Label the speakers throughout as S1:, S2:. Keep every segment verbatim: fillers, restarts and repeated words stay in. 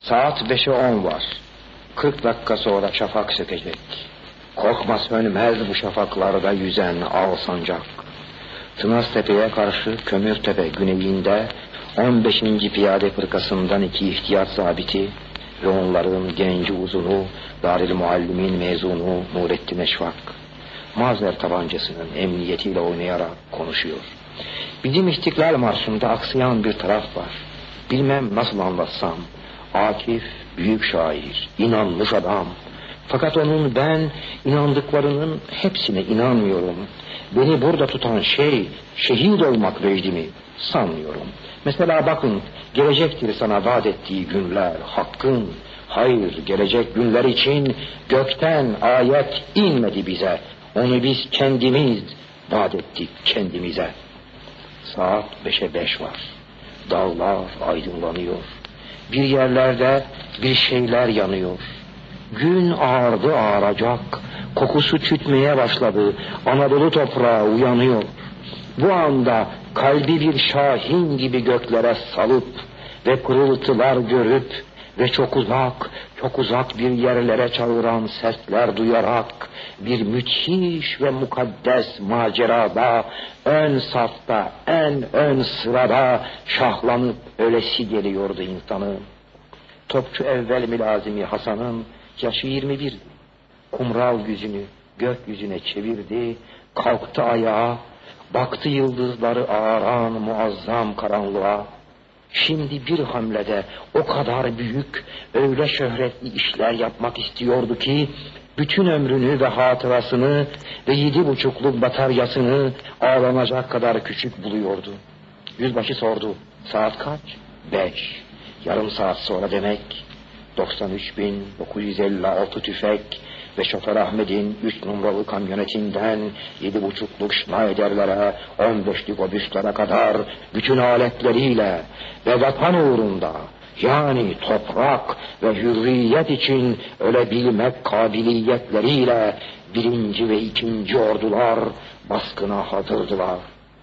S1: Saat beşe on var. Kırk dakika sonra şafak sökecek. Korkma sönmez bu şafaklarda yüzen al sancak. Tınaztepe'ye karşı Kömürtepe güneyinde on beşinci Piyade Fırkası'ndan iki ihtiyat zabiti ve onların genci uzunu, Darül Muallimin mezunu Nurettin Eşvak, Mazer tabancasının emniyetiyle oynayarak konuşuyor. Bizim İstiklal Marşı'nda aksayan bir taraf var. Bilmem nasıl anlatsam. Akif büyük şair, inanmış adam. Fakat onun ben inandıklarının hepsine inanmıyorum. Beni burada tutan şey şehit olmak vecdimi sanmıyorum. Mesela bakın, gelecektir sana vaat ettiği günler, hakkın. Hayır, gelecek günler için gökten ayet inmedi bize. Onu biz kendimiz vaat ettik kendimize. Saat beşe beş var. Dağlar aydınlanıyor. Bir yerlerde bir şeyler yanıyor. Gün ağardı ağaracak. Kokusu tütmeye başladı. Anadolu toprağı uyanıyor. Bu anda kalbi bir şahin gibi göklere salıp ve pırıltılar görüp ve çok uzak, çok uzak bir yerlere çağıran sesler duyarak bir müthiş ve mukaddes macerada ön safta, en ön sırada şahlanıp ölesi geliyordu insanın. Topçu evvel Mülazimi Hasan'ın yaşı yirmi birdi. Kumral yüzünü gökyüzüne çevirdi, kalktı ayağa, baktı yıldızları ağaran muazzam karanlığa. Şimdi bir hamlede o kadar büyük, öyle şöhretli işler yapmak istiyordu ki, bütün ömrünü ve hatırasını ve yedi buçukluk bataryasını ağlanacak kadar küçük buluyordu. Yüzbaşı sordu, saat kaç? Beş. Yarım saat sonra demek. doksan üç bin dokuz yüz elli altı tüfek ve şoför Ahmet'in üç numaralı kamyonetinden yedi buçukluk Schneider'lere, on beşlik obüslere kadar bütün aletleriyle ve vatan uğrunda, yani toprak ve hürriyet için ölebilmek kabiliyetleriyle birinci ve ikinci ordular baskına hazırdılar.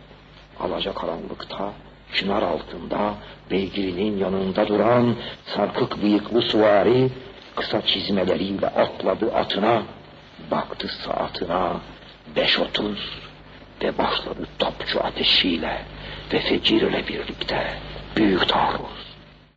S1: Alacakaranlıkta, çınar altında, beygirinin yanında duran sarkık bıyıklı suvari, kısa çizmeleriyle atladı atına, baktı saatine, beş otuz ve başladı topçu ateşiyle ve fecirle birlikte büyük taarruz.